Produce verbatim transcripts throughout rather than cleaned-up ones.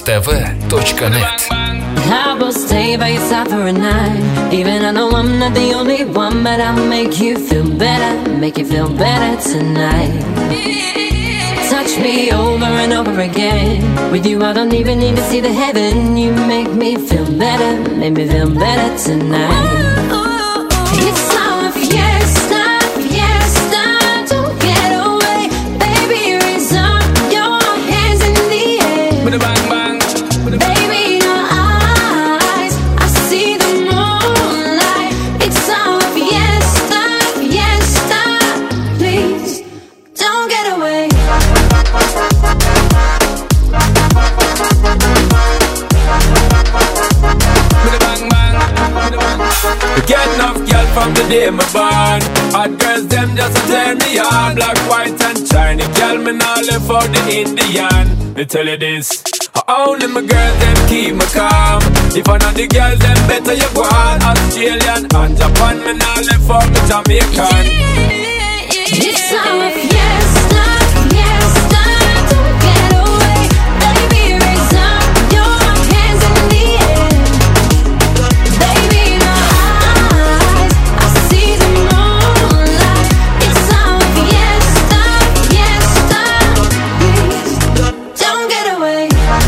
тэ вэ точка нет. I will stay by your side for a night. Even I know I'm not the only one, but I'll make you feel better, make you feel better tonight. Touch me over and over again. With you I don't even need to see the heaven. You make me feel better, make me feel better tonight. It's our fiesta, fiesta. Don't get away, baby, raise up your hands in the air. With a bang bang, with a bang. Baby, in your eyes, I see the moonlight. It's our fiesta, fiesta. Please, don't get away. With a bang bang, with a bang. Get enough girl from the day me born. Hot girls them just a turn me on. Black, white and shiny girl me now live for the Indian. Me tell you this, only my girls them keep me calm. If I know the girls them better you go on. Australian and Japan me now live for me Jamaican. It's our fiesta, fiesta. Don't get away, baby, raise up your hands in the air. Baby, in your eyes, I see the moonlight. It's our fiesta, fiesta. Please, don't get away.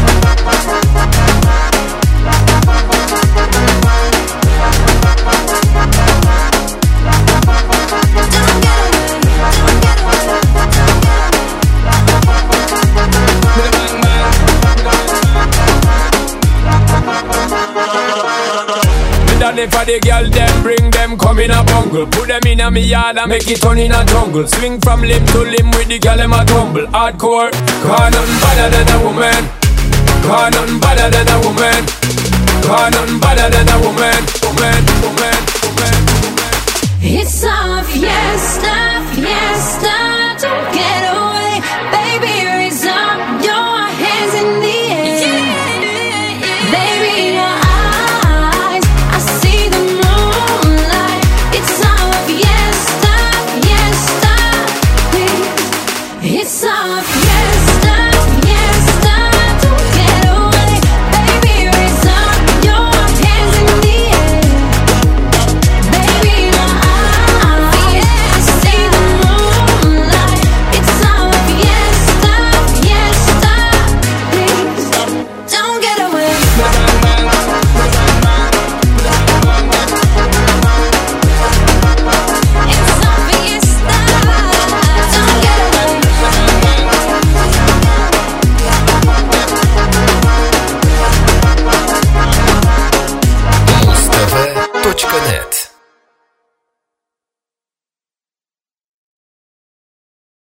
For the girl, them bring them come in a bungle. Put them in a me yard and make it turn in a jungle. Swing from limb to limb with the girl, them a tumble. Hardcore, cause nothing better than a woman. Cause nothing better than a woman. Cause nothing better than a woman. Woman, woman, woman, woman. It's our fiesta, fiesta.